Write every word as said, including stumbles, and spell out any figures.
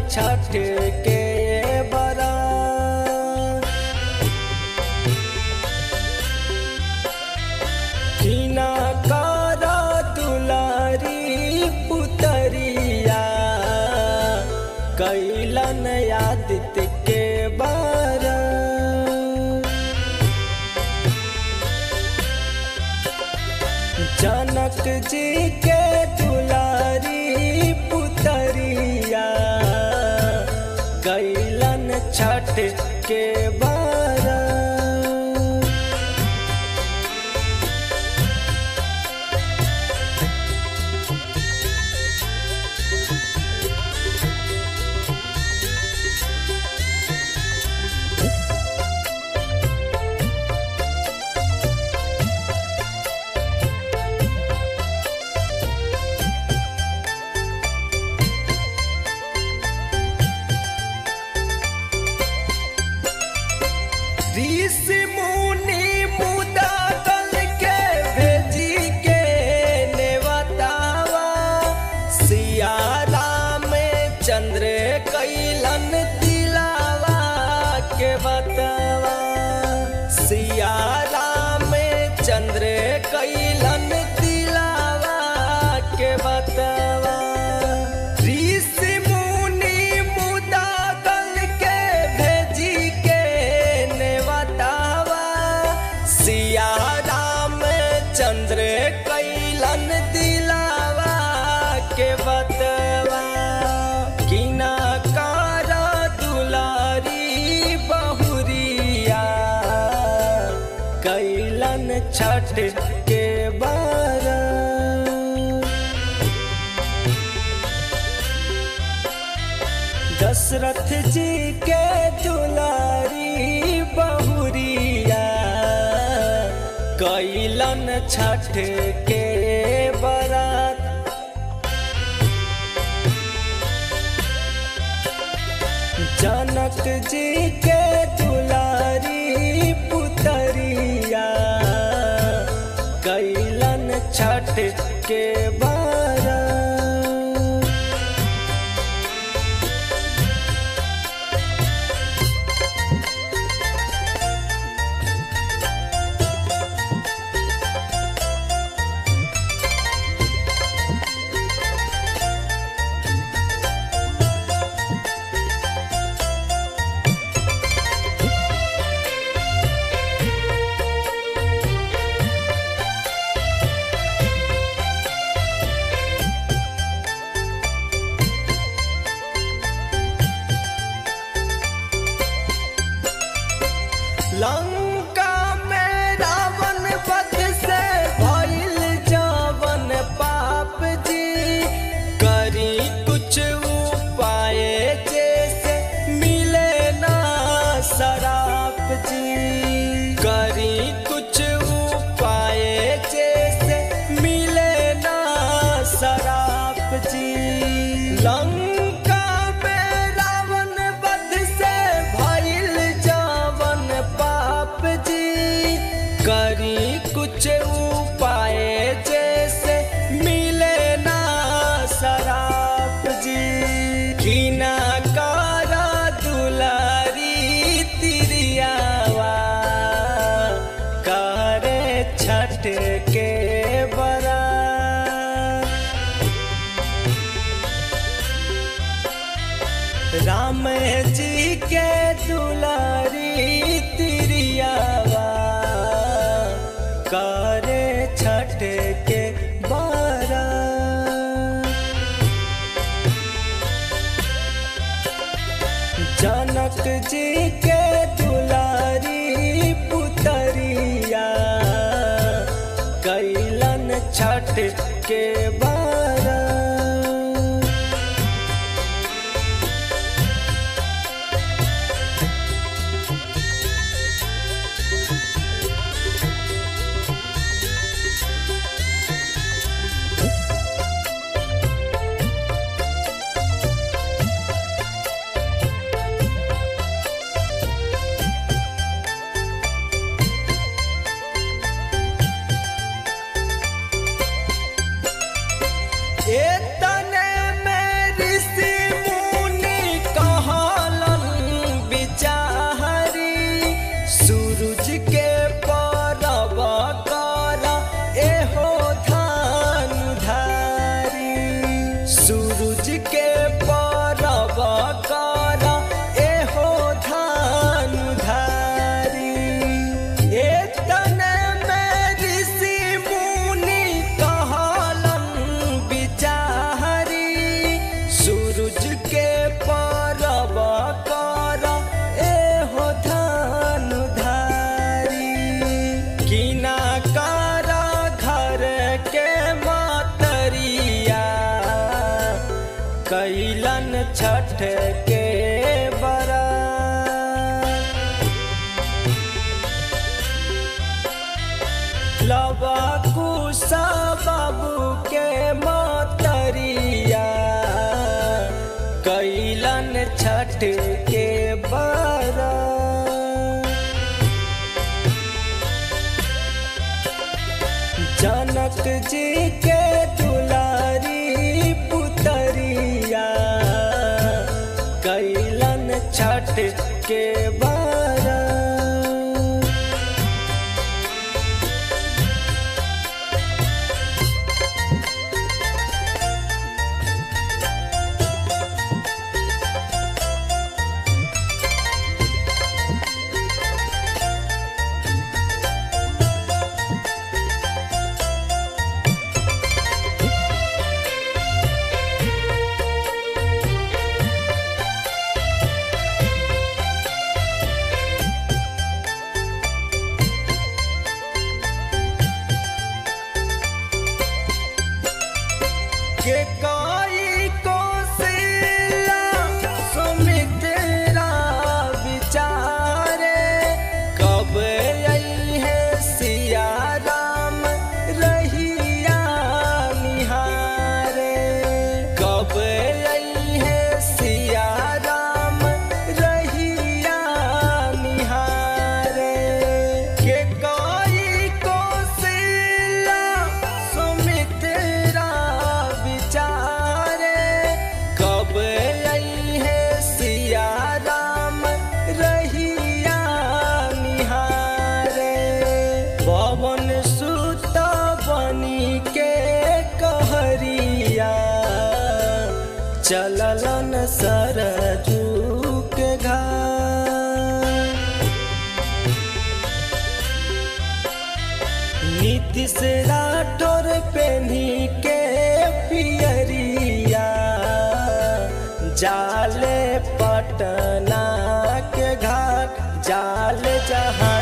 छठ के बरात। कीना करा दुलारी पुतरिया कैलन आदित्य के बरात। जनक जी के दुलारी पुतरिया कैलन छठ के बरात। ऋषि मुनि मुदा दल के भेजी के नेवतावा सिया राम चंद्र कैलन दिलावा के बतावा। सिया राम चंद्र कैलन दिलावा के बतावा। ऋषि मुनि मुदा दल के भेजी के सिया राम चंद्र कैलन दिलावा के बतवा। कीना कारा दुलारी बहुरिया कैलन छठ के बरात। दशरथ जी के दुलारी बहुरिया कैलन छठ के बरात। जनक जी के दुलारी पुतरिया कैलन छठ के बरात। लंका में रावण वध से भइल जवन पाप जी करी कुछ उपाय जैसे मिले ना शराप जी। करी कुछ उपाय जैसे मिले ना शराप जी। लंका में रावण वध से भइल जवन पाप जी करी कुछ उपाय जैसे मिले ना शराप जी। कीना कारा दुलारी तिरियावा करे छठ के बरात। राम जी के दुलारी तिरियावा करे छठ के बरात। जनक जी के दुलारी पुतरिया कैलन छठ के बरात। सूरज के परब कर एहो धनुधारी सूरज के परब कर एहो धनुधारी एतने में ऋषि मुनि कहलन विचारी सूरज के परब कर एहो धनुधारी किना कर घर के मतरिया कैलन छठ के बरत लवा कुसा बाबू के मतरिया कैलन छठ के बरत जनक जी के दुलारी पुतरिया कैलन छठ के बरत के काई को सिला सुमित्रा विचारे कब आई है सिया राम रहिया निहारे कब आई है सिया राम रहिया निहारे के काई को सिला सुमित्रा विचारे कब आई है सिया राम रहिया निहारे पवन सुत बनी के कहरिया चललन सरजू के घाट नीतीश राठौर पेन्ही के पियरिया जाले पटना के घाट जाले जहाँ